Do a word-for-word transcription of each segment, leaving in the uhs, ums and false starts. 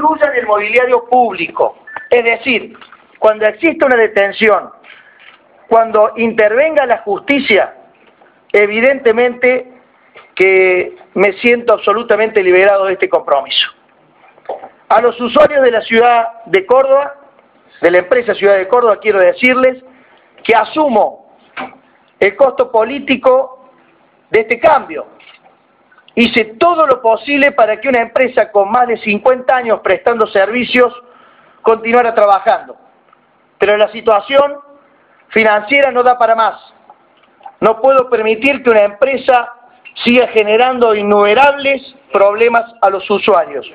destruyan el mobiliario público. Es decir, cuando exista una detención, cuando intervenga la justicia, evidentemente que me siento absolutamente liberado de este compromiso. A los usuarios de la ciudad de Córdoba, de la empresa Ciudad de Córdoba, quiero decirles que asumo el costo político de este cambio. Hice todo lo posible para que una empresa con más de cincuenta años prestando servicios continuara trabajando. Pero la situación financiera no da para más. No puedo permitir que una empresa siga generando innumerables problemas a los usuarios.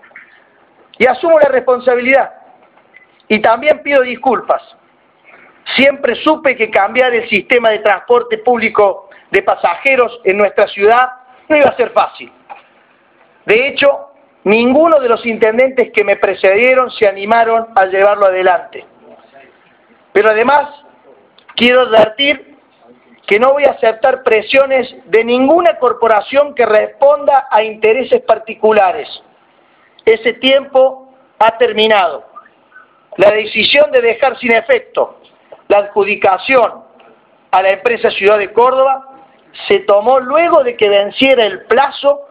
Y asumo la responsabilidad. Y también pido disculpas. Siempre supe que cambiar el sistema de transporte público de pasajeros en nuestra ciudad no iba a ser fácil. De hecho, ninguno de los intendentes que me precedieron se animaron a llevarlo adelante. Pero además, quiero advertir que no voy a aceptar presiones de ninguna corporación que responda a intereses particulares. Ese tiempo ha terminado. La decisión de dejar sin efecto la adjudicación a la empresa Ciudad de Córdoba se tomó luego de que venciera el plazo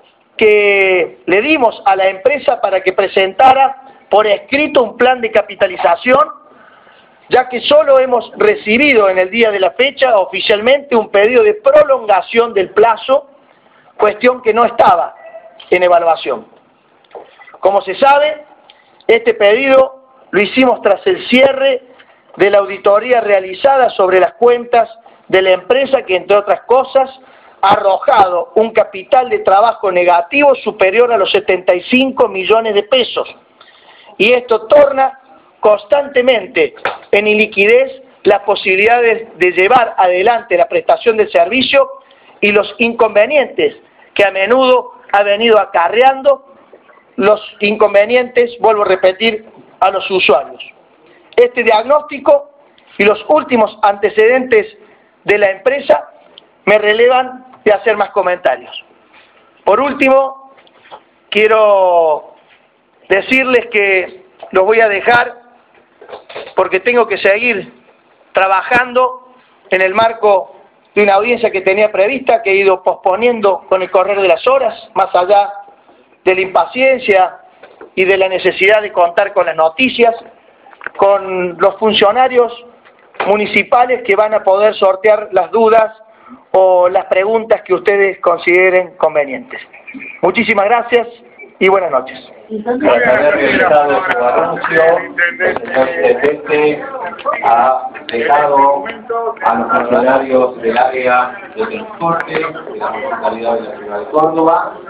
que le dimos a la empresa para que presentara por escrito un plan de capitalización, ya que solo hemos recibido en el día de la fecha oficialmente un pedido de prolongación del plazo, cuestión que no estaba en evaluación. Como se sabe, este pedido lo hicimos tras el cierre de la auditoría realizada sobre las cuentas de la empresa que, entre otras cosas, ha arrojado un capital de trabajo negativo superior a los setenta y cinco millones de pesos. Y esto torna constantemente en iliquidez las posibilidades de llevar adelante la prestación del servicio y los inconvenientes que a menudo ha venido acarreando los inconvenientes, vuelvo a repetir, a los usuarios. Este diagnóstico y los últimos antecedentes de la empresa me relevan de hacer más comentarios. Por último, quiero decirles que los voy a dejar porque tengo que seguir trabajando en el marco de una audiencia que tenía prevista, que he ido posponiendo con el correr de las horas, más allá de la impaciencia y de la necesidad de contar con las noticias, con los funcionarios municipales que van a poder sortear las dudas o las preguntas que ustedes consideren convenientes. Muchísimas gracias y buenas noches. Tras haber realizado su anuncio, el señor intendente ha dejado a los funcionarios del área de transporte de la Municipalidad de la Ciudad de Córdoba